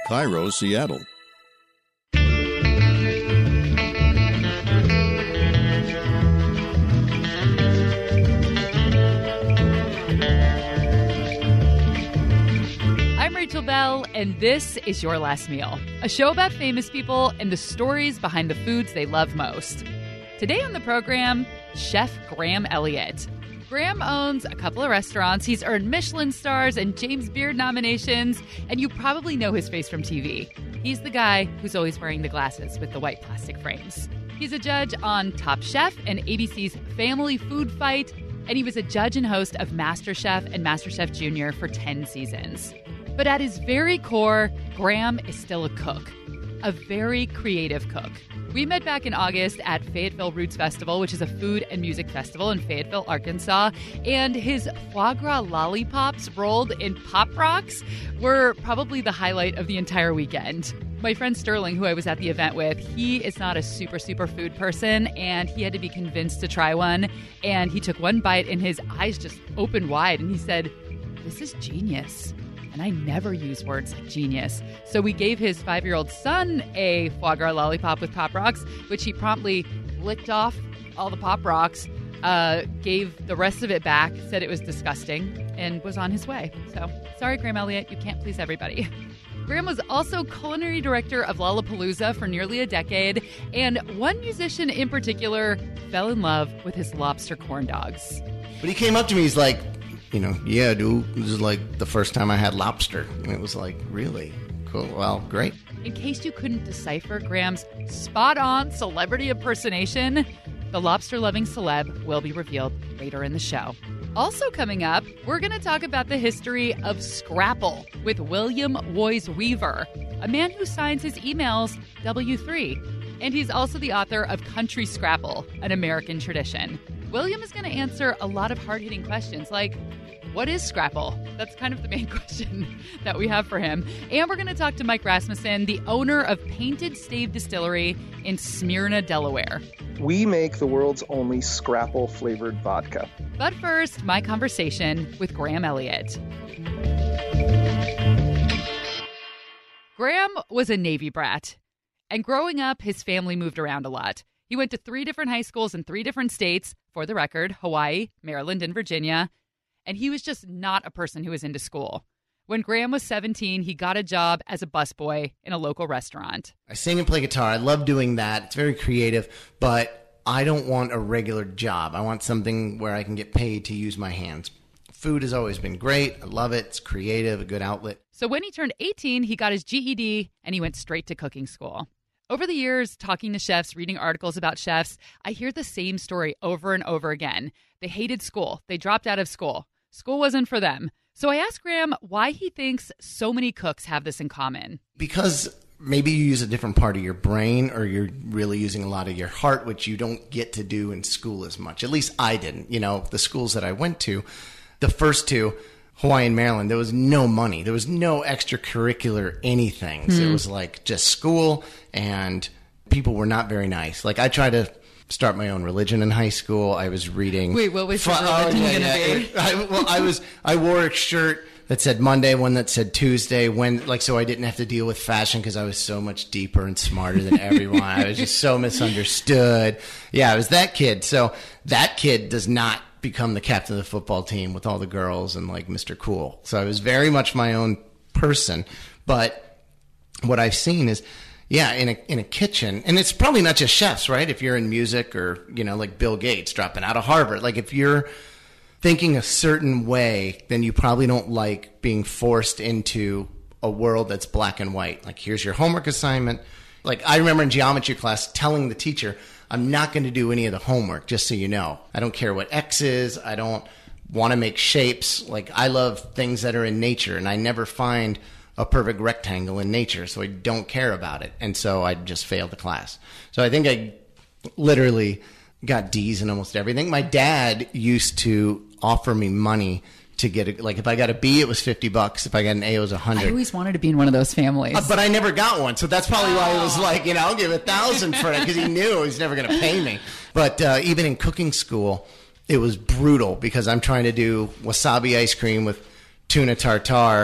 KIRO, Seattle. I'm Rachel Bell, and this is Your Last Meal, a show about famous people and the stories behind the foods they love most. Today on the program, Chef Graham Elliott. Graham owns a couple of restaurants. He's earned Michelin stars and James Beard nominations, and you probably know his face from TV. He's the guy who's always wearing the glasses with the white plastic frames. He's a judge on Top Chef and ABC's Family Food Fight, and he was a judge and host of MasterChef and MasterChef Junior for 10 seasons. But at his very core, Graham is still a cook, a very creative cook. We met back in August at Fayetteville Roots Festival, which is a food and music festival in Fayetteville, Arkansas, and his foie gras lollipops rolled in Pop Rocks were probably the highlight of the entire weekend. My friend Sterling, who I was at the event with, he is not a super food person, and he had to be convinced to try one, and he took one bite and his eyes just opened wide, and he said, "This is genius." And I never use words like genius. So we gave his 5-year-old son a foie gras lollipop with Pop Rocks, which he promptly licked off all the Pop Rocks, gave the rest of it back, said it was disgusting, and was on his way. So sorry, Graham Elliott, you can't please everybody. Graham was also culinary director of Lollapalooza for nearly a decade, and one musician in particular fell in love with his lobster corn dogs. But he came up to me, he's like, yeah, dude, this is like the first time I had lobster. And it was like, really? Cool. Well, great. In case you couldn't decipher Graham's spot-on celebrity impersonation, the lobster-loving celeb will be revealed later in the show. Also coming up, we're going to talk about the history of Scrapple with William Woys Weaver, a man who signs his emails W3. And he's also the author of Country Scrapple, an American Tradition. William is going to answer a lot of hard-hitting questions like, what is Scrapple? That's kind of the main question that we have for him. And we're going to talk to Mike Rasmussen, the owner of Painted Stave Distillery in Smyrna, Delaware. We make the world's only Scrapple-flavored vodka. But first, my conversation with Graham Elliott. Graham was a Navy brat. And growing up, his family moved around a lot. He went to 3 different high schools in 3 different states, for the record, Hawaii, Maryland, and Virginia. And he was just not a person who was into school. When Graham was 17, he got a job as a busboy in a local restaurant. I sing and play guitar. I love doing that. It's very creative, but I don't want a regular job. I want something where I can get paid to use my hands. Food has always been great. I love it. It's creative, a good outlet. So when he turned 18, he got his GED and he went straight to cooking school. Over the years, talking to chefs, reading articles about chefs, I hear the same story over and over again. They hated school. They dropped out of school. School wasn't for them. So I asked Graham why he thinks so many cooks have this in common. Because maybe you use a different part of your brain, or you're really using a lot of your heart, which you don't get to do in school as much. At least I didn't. The schools that I went to, the first 2, Hawaii and Maryland, there was no money. There was no extracurricular anything. So it was like just school, and people were not very nice. Like, I tried to start my own religion in high school. I was reading... Wait, what was your religion going to be? I wore a shirt that said Monday, one that said Tuesday, so I didn't have to deal with fashion because I was so much deeper and smarter than everyone. I was just so misunderstood. Yeah, I was that kid. So that kid does not become the captain of the football team with all the girls and like Mr. Cool. So I was very much my own person. But what I've seen is, in a kitchen, and it's probably not just chefs, right? If you're in music or, like Bill Gates dropping out of Harvard, like if you're thinking a certain way, then you probably don't like being forced into a world that's black and white. Like, here's your homework assignment. Like, I remember in geometry class telling the teacher, I'm not going to do any of the homework, just so you know. I don't care what X is. I don't want to make shapes. Like, I love things that are in nature, and I never find a perfect rectangle in nature, so I don't care about it. And so I just failed the class. So I think I literally got D's in almost everything. My dad used to offer me money to get if I got a B, it was $50. If I got an A, it was $100. I always wanted to be in one of those families. But I never got one. So that's probably why he was like, I'll give $1,000 for it, because he knew he was never going to pay me. But even in cooking school, it was brutal because I'm trying to do wasabi ice cream with tuna tartare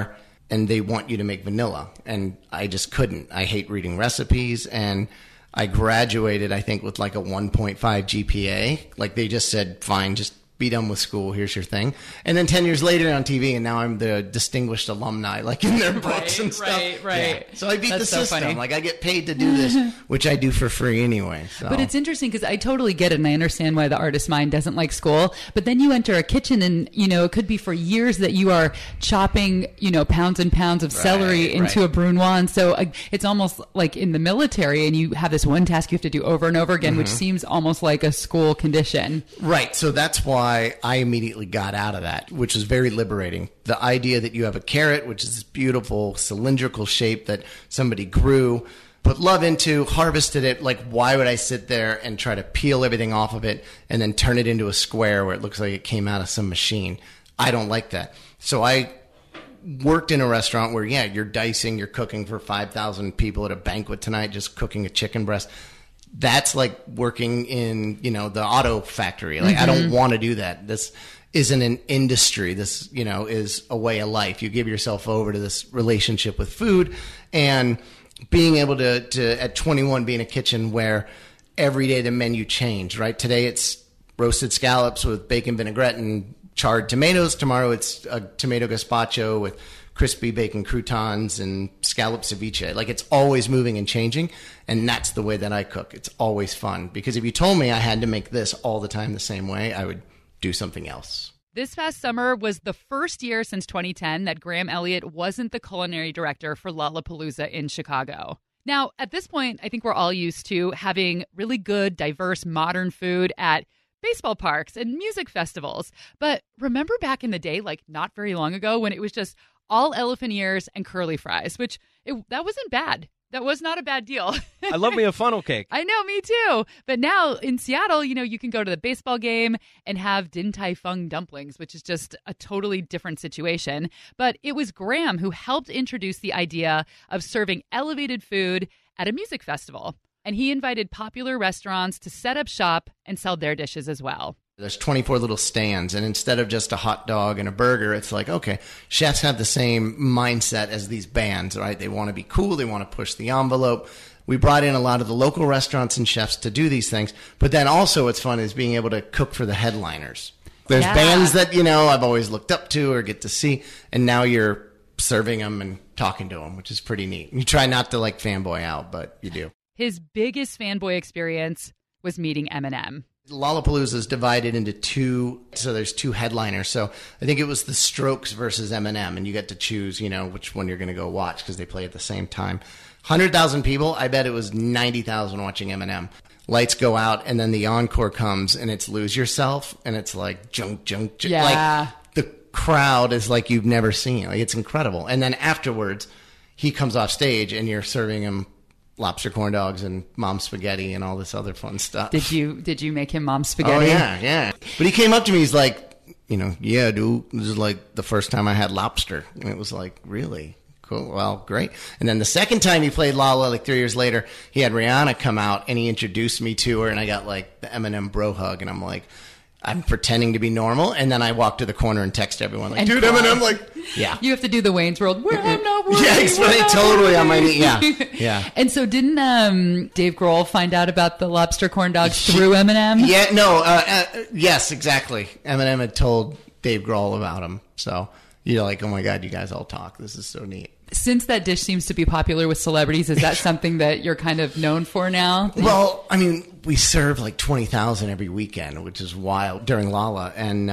and they want you to make vanilla. And I just couldn't. I hate reading recipes, and I graduated, I think, with like a 1.5 GPA. Like they just said, fine, just be done with school. Here's your thing. And then 10 years later on TV, and now I'm the distinguished alumni, like in their books and stuff. Right. Yeah. So I beat That's the so system. funny. Like I get paid to do this, which I do for free anyway. So. But it's interesting because I totally get it, and I understand why the artist mind doesn't like school. But then you enter a kitchen, and it could be for years that you are chopping pounds and pounds of celery into a brunoise. And so it's almost like in the military, and you have this one task you have to do over and over again, which seems almost like a school condition. Right. So that's why I immediately got out of that, which is very liberating. The idea that you have a carrot, which is this beautiful cylindrical shape that somebody grew, put love into, harvested it. Like, why would I sit there and try to peel everything off of it and then turn it into a square where it looks like it came out of some machine? I don't like that. So I worked in a restaurant where, you're dicing, you're cooking for 5,000 people at a banquet tonight, just cooking a chicken breast. That's like working in, the auto factory. Like, I don't want to do that. This isn't an industry. This, is a way of life. You give yourself over to this relationship with food, and being able to at 21 be in a kitchen where every day the menu changed, right? Today it's roasted scallops with bacon vinaigrette and charred tomatoes. Tomorrow it's a tomato gazpacho with crispy bacon croutons and scallop ceviche. Like, it's always moving and changing, and that's the way that I cook. It's always fun, because if you told me I had to make this all the time the same way, I would do something else. This past summer was the first year since 2010 that Graham Elliott wasn't the culinary director for Lollapalooza in Chicago. Now, at this point, I think we're all used to having really good, diverse, modern food at baseball parks and music festivals. But remember back in the day, like not very long ago, when it was just all elephant ears and curly fries, which that wasn't bad. That was not a bad deal. I love me a funnel cake. I know, me too. But now in Seattle, you can go to the baseball game and have Din Tai Fung dumplings, which is just a totally different situation. But it was Graham who helped introduce the idea of serving elevated food at a music festival. And he invited popular restaurants to set up shop and sell their dishes as well. There's 24 little stands, and instead of just a hot dog and a burger, it's like, okay, chefs have the same mindset as these bands, right? They want to be cool. They want to push the envelope. We brought in a lot of the local restaurants and chefs to do these things. But then also what's fun is being able to cook for the headliners. There's bands that, I've always looked up to or get to see, and now you're serving them and talking to them, which is pretty neat. You try not to fanboy out, but you do. His biggest fanboy experience was meeting Eminem. Lollapalooza is divided into two, so there's two headliners. So I think it was the Strokes versus Eminem, and you get to choose, which one you're going to go watch because they play at the same time. 100,000 people, I bet it was 90,000 watching Eminem. Lights go out, and then the encore comes, and it's Lose Yourself, and it's like junk. Yeah. Like, the crowd is like you've never seen. Like, it's incredible. And then afterwards, he comes off stage, and you're serving him lobster corn dogs and mom spaghetti and all this other fun stuff. Did you make him mom spaghetti? Oh, yeah. But he came up to me, he's like, yeah, dude, this is like the first time I had lobster. And it was like, really? Cool. Well, great. And then the second time he played Lolla, like 3 years later, he had Rihanna come out and he introduced me to her, and I got like the Eminem bro hug, and I'm like, I'm pretending to be normal, and then I walk to the corner and text everyone like, dude, Eminem, like, yeah. You have to do the Wayne's World. Where I'm not worried. Yeah, exactly. Totally on my knee. Yeah. And so didn't Dave Grohl find out about the lobster corn dogs through Eminem? Yeah, no, yes, exactly. Eminem had told Dave Grohl about him. So you're like, oh my God, you guys all talk. This is so neat. Since that dish seems to be popular with celebrities, is that something that you're kind of known for now? Well, I mean, we serve like 20,000 every weekend, which is wild during Lolla. And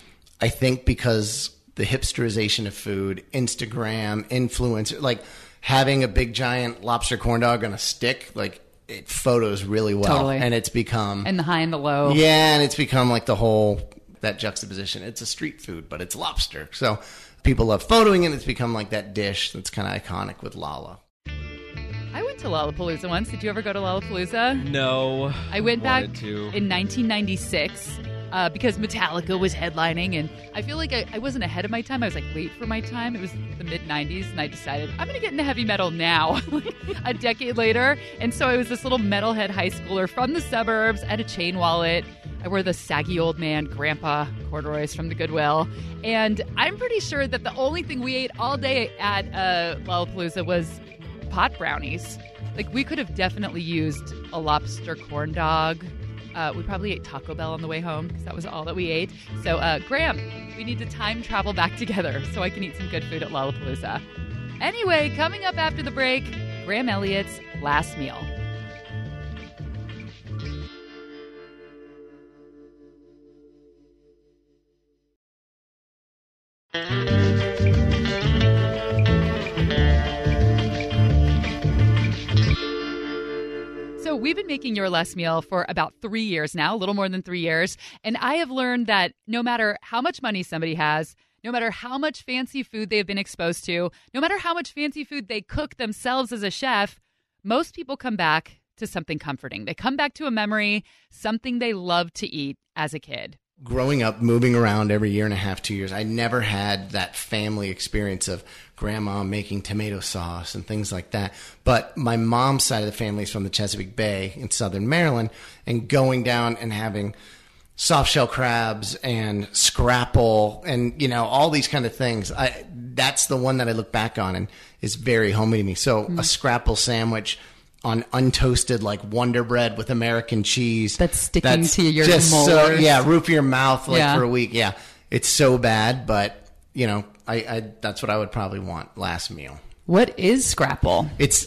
I think because the hipsterization of food, Instagram, influencer, like having a big giant lobster corn dog on a stick, like it photos really well. Totally. And it's become... And the high and the low. Yeah, and it's become like the whole, that juxtaposition. It's a street food, but it's lobster. So people love photoing it. It's become like that dish that's kind of iconic with Lolla. I went to Lollapalooza once. Did you ever go to Lollapalooza? No. I went back to. in 1996 because Metallica was headlining, and I feel like I wasn't ahead of my time. I was like late for my time. It was the mid-90s, and I decided I'm going to get into heavy metal now, like a decade later. And so I was this little metalhead high schooler from the suburbs. I had a chain wallet. I wear the saggy old man grandpa corduroys from the Goodwill. And I'm pretty sure that the only thing we ate all day at Lollapalooza was pot brownies. Like, we could have definitely used a lobster corn dog. We probably ate Taco Bell on the way home because that was all that we ate. So, Graham, we need to time travel back together so I can eat some good food at Lollapalooza. Anyway, coming up after the break, Graham Elliott's last meal. So we've been making Your Last Meal for about 3 years now, a little more than 3 years. And I have learned that no matter how much money somebody has, no matter how much fancy food they've been exposed to, no matter how much fancy food they cook themselves as a chef, most people come back to something comforting. They come back to a memory, something they loved to eat as a kid. Growing up, moving around every year and a half, 2 years, I never had that family experience of grandma making tomato sauce and things like that. But my mom's side of the family is from the Chesapeake Bay in southern Maryland, and going down and having soft shell crabs and scrapple and, you know, all these kind of things. That's the one that I look back on and is very homey to me. So a scrapple sandwich on untoasted, like, Wonder Bread with American cheese. That's sticking to your just molars. So, root your mouth for a week. Yeah, it's so bad, but, you know, I that's what I would probably want last meal. What is scrapple?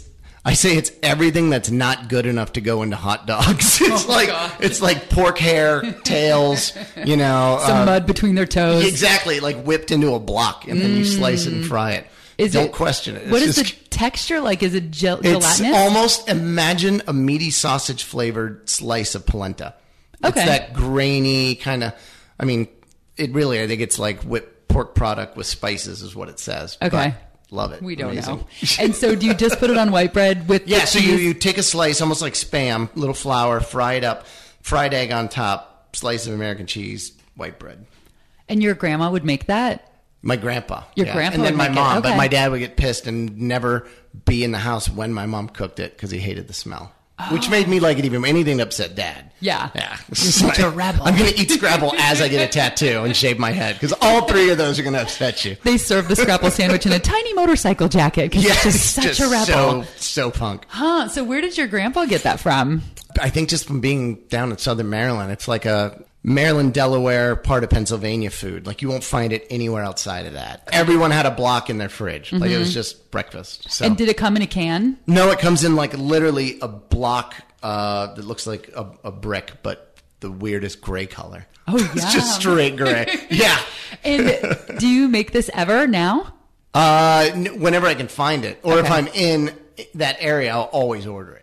I say it's everything that's not good enough to go into hot dogs. It's like pork hair, tails, you know. Some mud between their toes. Exactly, like whipped into a block, and then you slice it and fry it. Don't question it. What is the texture like? Is it gelatinous? It's almost, imagine a meaty sausage flavored slice of polenta. Okay. It's that grainy kind of, I mean, I think it's like whipped pork product with spices is what it says. Okay. But love it. We don't know. And so do you just put it on white bread with the so you take a slice, almost like Spam, little flour, fry it up, fried egg on top, slice of American cheese, white bread. And your grandma would make that? My grandpa. Your grandpa and then would my make mom. it. Okay. But my dad would get pissed and never be in the house when my mom cooked it because he hated the smell. Which made me like it even anything to upset Dad. Yeah. Yeah. You're such a rebel. I'm going to eat Scrapple as I get a tattoo and shave my head because all three of those are going to upset you. They serve the Scrapple sandwich in a tiny motorcycle jacket because it's just such a rebel. So punk. Huh. So where did your grandpa get that from? I think just from being down in southern Maryland. It's like a Maryland, Delaware, part of Pennsylvania food. Like, you won't find it anywhere outside of that. Everyone had a block in their fridge. Like, it was just breakfast. So. And did it come in a can? No, it comes in like literally a block that looks like a brick, but the weirdest gray color. Oh, yeah. It's just straight gray. Yeah. And do you make this ever now? Whenever I can find it. Or if I'm in that area, I'll always order it.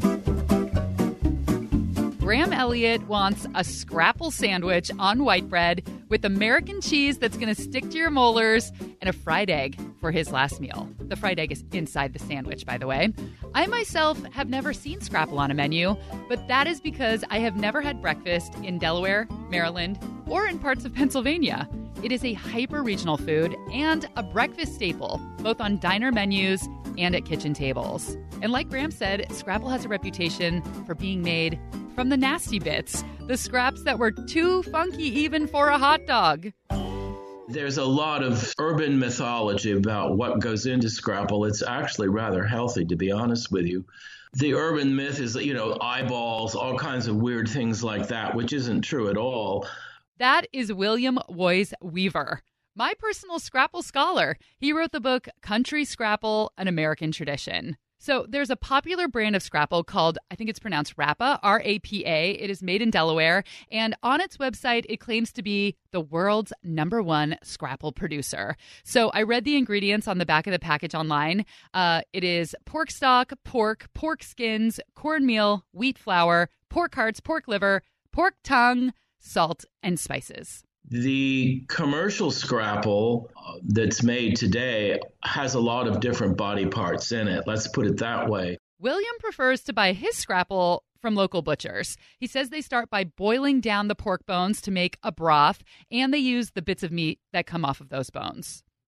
Graham Elliott wants a Scrapple sandwich on white bread with American cheese that's going to stick to your molars and a fried egg for his last meal. The fried egg is inside the sandwich, by the way. I myself have never seen Scrapple on a menu, but that is because I have never had breakfast in Delaware, Maryland, or in parts of Pennsylvania. It is a hyper-regional food and a breakfast staple, both on diner menus and at kitchen tables. And like Graham said, Scrapple has a reputation for being made from the nasty bits, the scraps that were too funky even for a hot dog. There's a lot of urban mythology about what goes into Scrapple. It's actually rather healthy, to be honest with you. The urban myth is, eyeballs, all kinds of weird things like that, which isn't true at all. That is William Woys Weaver, my personal Scrapple scholar. He wrote the book Country Scrapple, An American Tradition. So there's a popular brand of Scrapple called, I think it's pronounced Rapa, R-A-P-A. It is made in Delaware. And on its website, it claims to be the world's #1 Scrapple producer. So I read the ingredients on the back of the package online. It is pork stock, pork skins, cornmeal, wheat flour, pork hearts, pork liver, pork tongue, salt, and spices. The commercial Scrapple that's made today has a lot of different body parts in it. Let's put it that way. William prefers to buy his Scrapple from local butchers. He says they start by boiling down the pork bones to make a broth, and they use the bits of meat that come off of those bones.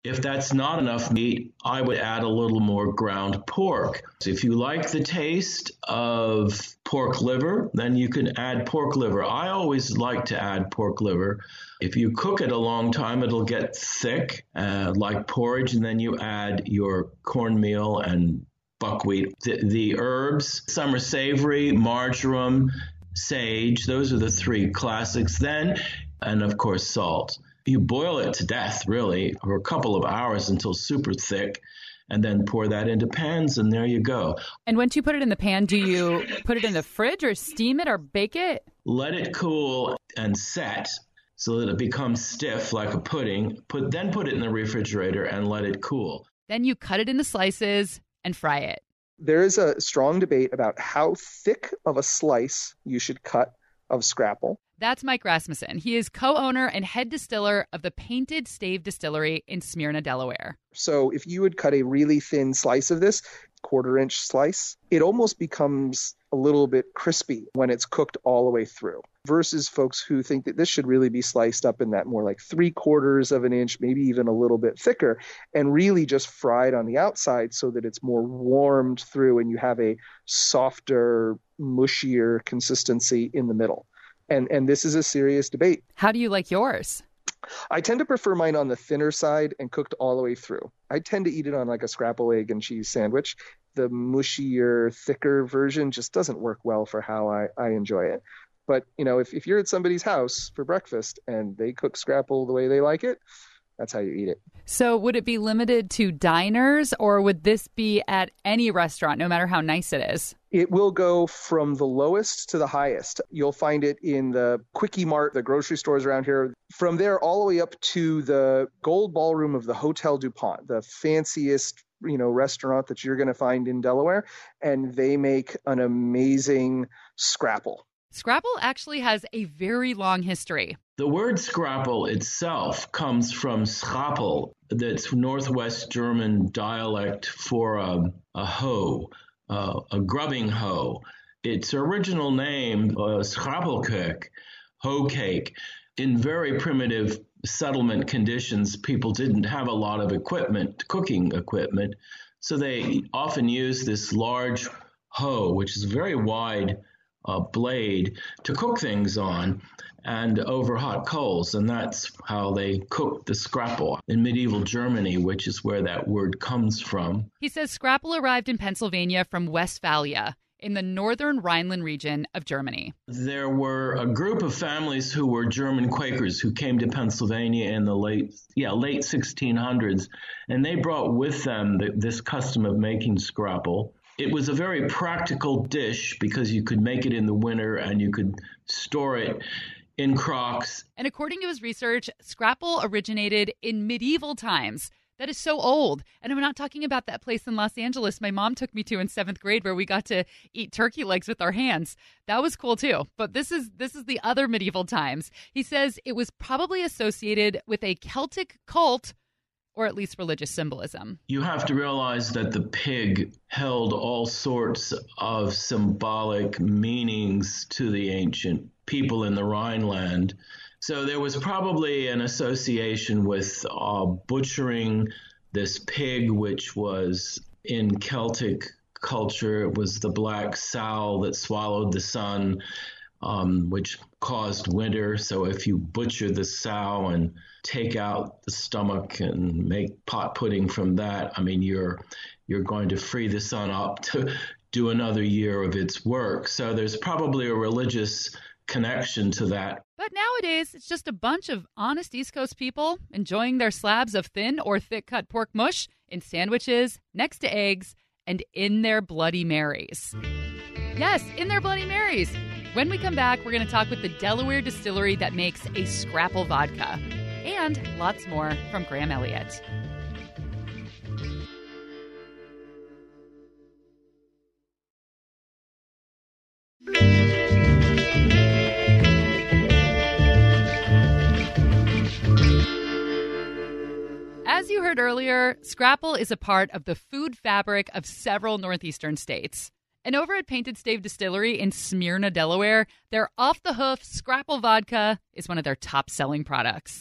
If that's not enough meat, I would add a little more ground pork. So if you like the taste of pork liver, then you can add pork liver. I always like to add pork liver. If you cook it a long time, it'll get thick, like porridge, and then you add your cornmeal and buckwheat. The herbs, some are savory, marjoram, sage, those are the three classics then, and of course salt. You boil it to death, really, for a couple of hours until super thick, and then pour that into pans, and there you go. And once you put it in the pan, do you put it in the fridge or steam it or bake it? Let it cool and set so that it becomes stiff like a pudding. Then put it in the refrigerator and let it cool. Then you cut it into slices and fry it. There is a strong debate about how thick of a slice you should cut of scrapple. That's Mike Rasmussen. He is co-owner and head distiller of the Painted Stave Distillery in Smyrna, Delaware. So if you would cut a really thin slice of this, quarter-inch slice, it almost becomes a little bit crispy when it's cooked all the way through, versus folks who think that this should really be sliced up in that more like 3/4 of an inch, maybe even a little bit thicker, and really just fried on the outside so that it's more warmed through and you have a softer, mushier consistency in the middle. And this is a serious debate. How do you like yours? I tend to prefer mine on the thinner side and cooked all the way through. I tend to eat it on like a scrapple egg and cheese sandwich. The mushier, thicker version just doesn't work well for how I enjoy it. But, you know, if you're at somebody's house for breakfast and they cook scrapple the way they like it, that's how you eat it. So would it be limited to diners, or would this be at any restaurant, no matter how nice it is? It will go from the lowest to the highest. You'll find it in the Quickie Mart, the grocery stores around here. From there all the way up to the Gold Ballroom of the Hotel DuPont, the fanciest, restaurant that you're going to find in Delaware. And they make an amazing scrapple. Scrapple actually has a very long history. The word scrapple itself comes from schrappel, that's Northwest German dialect for a hoe, a grubbing hoe. Its original name, schrappelkök, hoe cake. In very primitive settlement conditions, people didn't have a lot of equipment, cooking equipment, so they often used this large hoe, which is very wide blade, to cook things on and over hot coals. And that's how they cooked the scrapple in medieval Germany, which is where that word comes from. He says scrapple arrived in Pennsylvania from Westphalia in the northern Rhineland region of Germany. There were a group of families who were German Quakers who came to Pennsylvania in the late 1600s, and they brought with them this custom of making scrapple. It was a very practical dish because you could make it in the winter and you could store it in crocks. And according to his research, scrapple originated in medieval times. That is so old. And I'm not talking about that place in Los Angeles my mom took me to in 7th grade where we got to eat turkey legs with our hands. That was cool too. But this is the other medieval times. He says it was probably associated with a Celtic cult, or at least religious symbolism. You have to realize that the pig held all sorts of symbolic meanings to the ancient people in the Rhineland. So there was probably an association with butchering this pig, which was in Celtic culture. It was the black sow that swallowed the sun, which caused winter. So if you butcher the sow and take out the stomach and make pot pudding from that, I mean, you're going to free the sun up to do another year of its work. So there's probably a religious connection to that. But nowadays, it's just a bunch of honest East Coast people enjoying their slabs of thin or thick-cut pork mush in sandwiches, next to eggs, and in their Bloody Marys. Yes, in their Bloody Marys. When we come back, we're going to talk with the Delaware distillery that makes a scrapple vodka. And lots more from Graham Elliott. As you heard earlier, scrapple is a part of the food fabric of several northeastern states. And over at Painted Stave Distillery in Smyrna, Delaware, their off-the-hoof scrapple vodka is one of their top-selling products.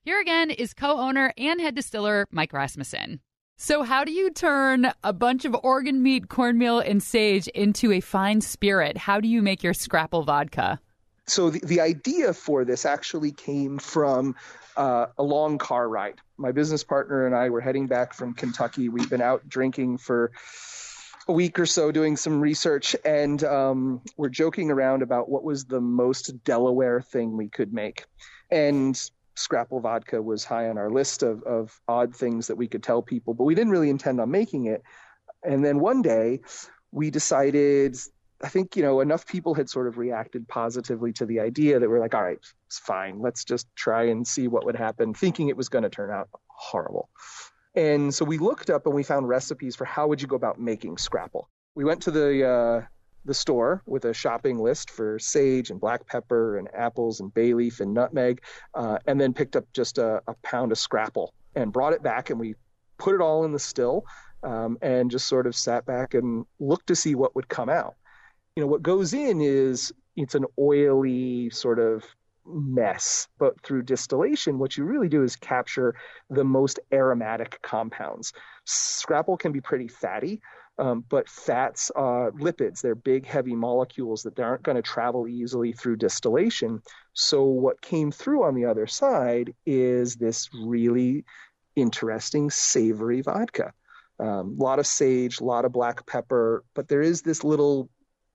Here again is co-owner and head distiller Mike Rasmussen. So how do you turn a bunch of organ meat, cornmeal, and sage into a fine spirit? How do you make your Scrapple vodka? So the idea for this actually came from a long car ride. My business partner and I were heading back from Kentucky. We've been out drinking for a week or so doing some research, and we're joking around about what was the most Delaware thing we could make. And Scrapple vodka was high on our list of odd things that we could tell people, but we didn't really intend on making it. And then one day we decided, I think, enough people had sort of reacted positively to the idea that we're like, all right, it's fine. Let's just try and see what would happen, thinking it was going to turn out horrible. And so we looked up and we found recipes for how would you go about making Scrapple. We went to the store with a shopping list for sage and black pepper and apples and bay leaf and nutmeg, and then picked up just a pound of Scrapple and brought it back, and we put it all in the still and just sort of sat back and looked to see what would come out. What goes in is it's an oily sort of mess, but through distillation, what you really do is capture the most aromatic compounds. Scrapple can be pretty fatty, but fats are lipids. They're big, heavy molecules that aren't going to travel easily through distillation. So what came through on the other side is this really interesting savory vodka. A lot of sage, a lot of black pepper, but there is this little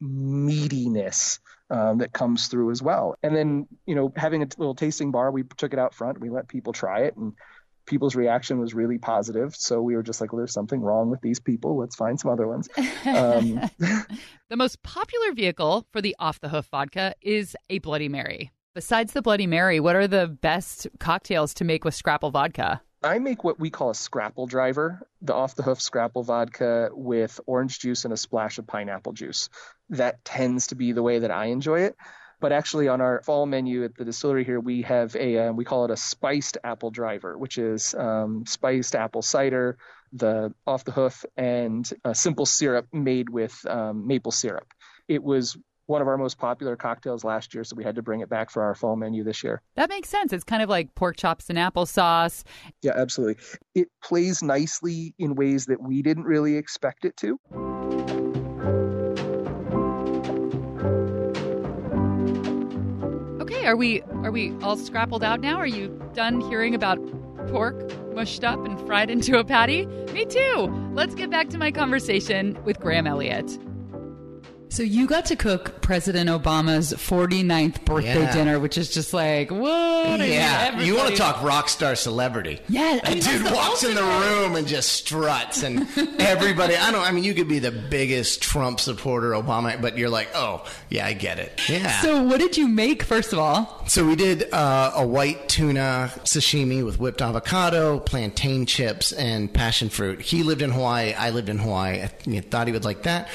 meatiness that comes through as well. And then, having a little tasting bar, we took it out front, we let people try it, and people's reaction was really positive. So we were just like, well, there's something wrong with these people. Let's find some other ones. The most popular vehicle for the Off the Hoof vodka is a Bloody Mary. Besides the Bloody Mary, what are the best cocktails to make with Scrapple vodka? I make what we call a Scrapple driver, the Off the Hoof Scrapple vodka with orange juice and a splash of pineapple juice. That tends to be the way that I enjoy it. But actually on our fall menu at the distillery here, we have we call it a spiced apple driver, which is spiced apple cider, the Off the Hoof, and a simple syrup made with maple syrup. It was one of our most popular cocktails last year, so we had to bring it back for our fall menu this year. That makes sense. It's kind of like pork chops and applesauce. Yeah, absolutely. It plays nicely in ways that we didn't really expect it to. Okay, are we all scrappled out now? Are you done hearing about pork mushed up and fried into a patty? Me too. Let's get back to my conversation with Graham Elliott. So you got to cook President Obama's 49th birthday dinner, which is just like, what? Yeah, you want to talk rock star celebrity. Yeah. That dude walks in the room and just struts, and everybody, you could be the biggest Trump supporter, Obama, but you're like, oh, yeah, I get it. Yeah. So what did you make, first of all? So we did a white tuna sashimi with whipped avocado, plantain chips, and passion fruit. He lived in Hawaii. I lived in Hawaii. I thought he would like that.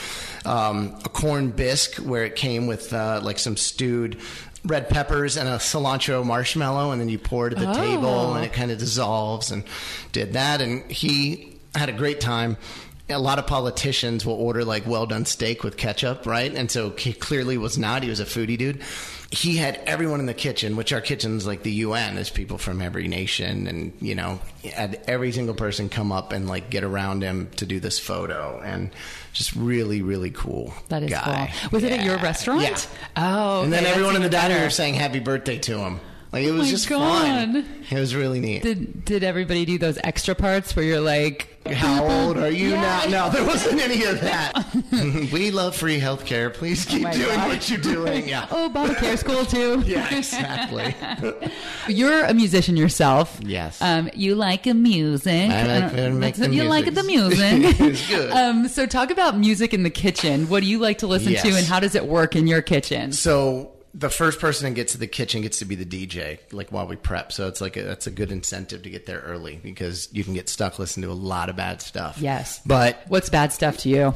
A corn bisque where it came with like some stewed red peppers and a cilantro marshmallow, and then you pour it at the table and it kind of dissolves, and did that. And he had a great time. A lot of politicians will order like well done steak with ketchup, right? And so he clearly was not. He was a foodie dude. He had everyone in the kitchen, which our kitchen's like the UN. There's people from every nation, and had every single person come up and like get around him to do this photo, and just really, really cool. That is guy. Cool. Was it at your restaurant? Yeah. Oh, okay. And then everyone in the dining room saying happy birthday to him. Like, it was just fun. It was really neat. Did everybody do those extra parts where you're like, how old are you now? No, there wasn't any of that. We love free health care. Please keep doing what you're doing. Yeah. Oh, Obamacare's cool too. Yeah, exactly. You're a musician yourself. Yes. You like a music. I like to make the music. You like the music. It's good. So talk about music in the kitchen. What do you like to listen to, and how does it work in your kitchen? So the first person that gets to the kitchen gets to be the DJ, like while we prep. So it's like that's a good incentive to get there early, because you can get stuck listening to a lot of bad stuff. Yes. But what's bad stuff to you?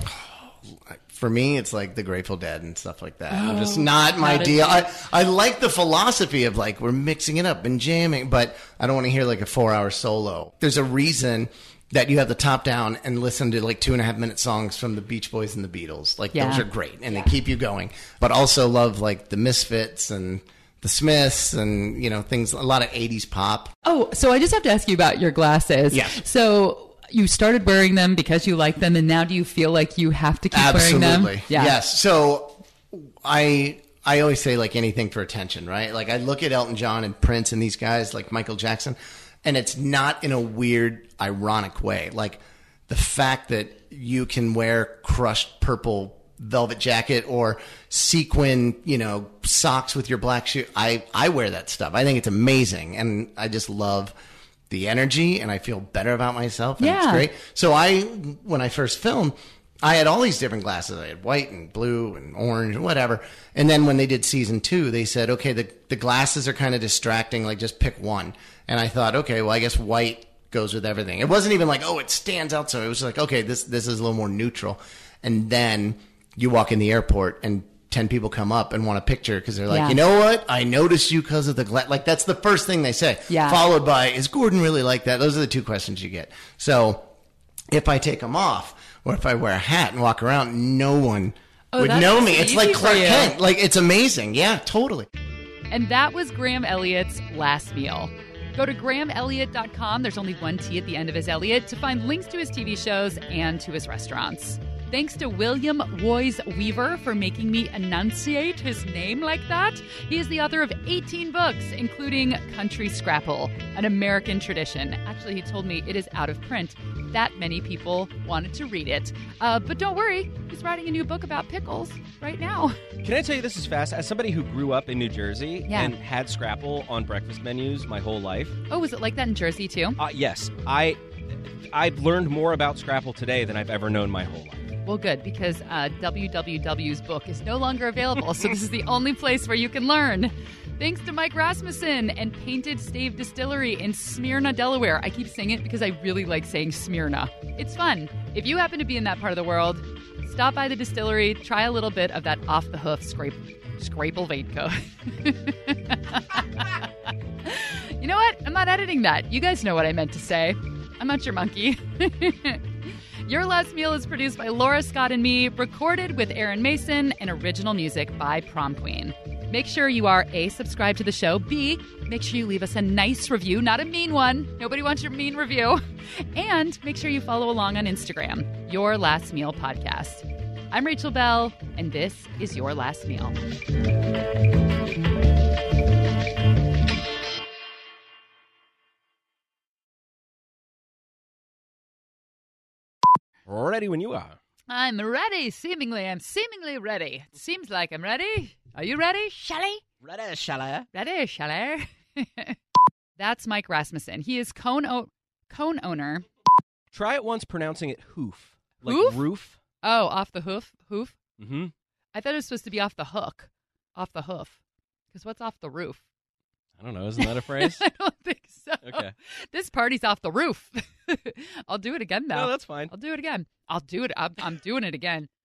For me, it's like the Grateful Dead and stuff like that. I'm just not my deal. I like the philosophy of like we're mixing it up and jamming, but I don't want to hear like a 4-hour solo. There's a reason that you have the top down and listen to like 2.5-minute songs from the Beach Boys and the Beatles. Like those are great and they keep you going. But also love like the Misfits and the Smiths and, things, a lot of 80s pop. Oh, so I just have to ask you about your glasses. Yes. So you started wearing them because you like them, and now do you feel like you have to keep wearing them? Absolutely. Yeah. Yes. So I always say, like, anything for attention, right? Like, I look at Elton John and Prince and these guys, like Michael Jackson, and it's not in a weird, ironic way. Like, the fact that you can wear crushed purple velvet jacket or sequin, socks with your black shoe. I wear that stuff. I think it's amazing. And I just love the energy, and I feel better about myself. And it's great. So when I first filmed, I had all these different glasses. I had white and blue and orange and whatever. And then when they did season 2, they said, okay, the glasses are kind of distracting. Like, just pick one. And I thought, okay, well, I guess white goes with everything. It wasn't even like, oh, it stands out. So it was like, okay, this is a little more neutral. And then you walk in the airport and 10 people come up and want a picture because they're like, you know what? I noticed you because of the glass. Like, that's the first thing they say. Yeah. Followed by, is Gordon really like that? Those are the 2 questions you get. So if I take them off or if I wear a hat and walk around, no one would know me. It's like Clark Kent. Like, it's amazing. Yeah, totally. And that was Graham Elliott's last meal. Go to GrahamElliott.com. There's only one T at the end of his Elliott to find links to his TV shows and to his restaurants. Thanks to William Woys Weaver for making me enunciate his name like that. He is the author of 18 books, including Country Scrapple, an American tradition. Actually, he told me it is out of print. That many people wanted to read it. But don't worry, he's writing a new book about pickles right now. Can I tell you this is fast? As somebody who grew up in New Jersey and had Scrapple on breakfast menus my whole life. Oh, was it like that in Jersey too? Yes. I've learned more about Scrapple today than I've ever known my whole life. Well, good, because WWW's book is no longer available, so this is the only place where you can learn. Thanks to Mike Rasmussen and Painted Stave Distillery in Smyrna, Delaware. I keep saying it because I really like saying Smyrna. It's fun. If you happen to be in that part of the world, stop by the distillery, try a little bit of that off-the-hoof Scrapple Vatco. You know what? I'm not editing that. You guys know what I meant to say. I'm not your monkey. Your Last Meal is produced by Laura Scott and me, recorded with Aaron Mason, and original music by Prom Queen. Make sure you are A, subscribed to the show, B, make sure you leave us a nice review, not a mean one. Nobody wants your mean review. And make sure you follow along on Instagram, Your Last Meal Podcast. I'm Rachel Bell, and this is Your Last Meal. Ready when you are. I'm ready. I'm seemingly ready. It seems like I'm ready. Are you ready, Shelley? Ready, Shelley. Ready, Shelley. That's Mike Rasmussen. He is cone owner. Try it once pronouncing it hoof. Like hoof? Roof. Oh, off the hoof? Hoof? Mm-hmm. I thought it was supposed to be off the hook. Off the hoof. Because what's off the roof? I don't know. Isn't that a phrase? I don't think so. Okay. This party's off the roof. I'll do it again, though. No, that's fine. I'll do it again. I'll do it. I'm doing it again.